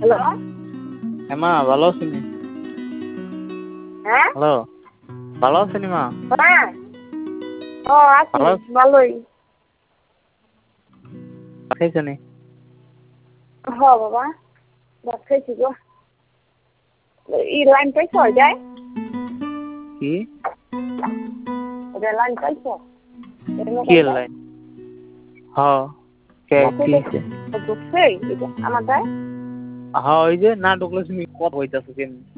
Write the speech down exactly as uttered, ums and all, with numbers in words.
Hello মা ভালো আছেন? হ্যাঁ হ্যালো ভালো আছেন মা? হ্যাঁ ও আছি ভালো ভালোই। খাইছেন? হ বাবা ভাত খাইছি গো। ই লাইন পাইছ যায় কি এটা লাইন পাইছ কি লাইন? হ্যাঁ কে কিছে? ঢুকছে এটা আমার গায়ে হ্যাঁ ওই যে না ঢুকলে তুমি কত হইতাছে কেন?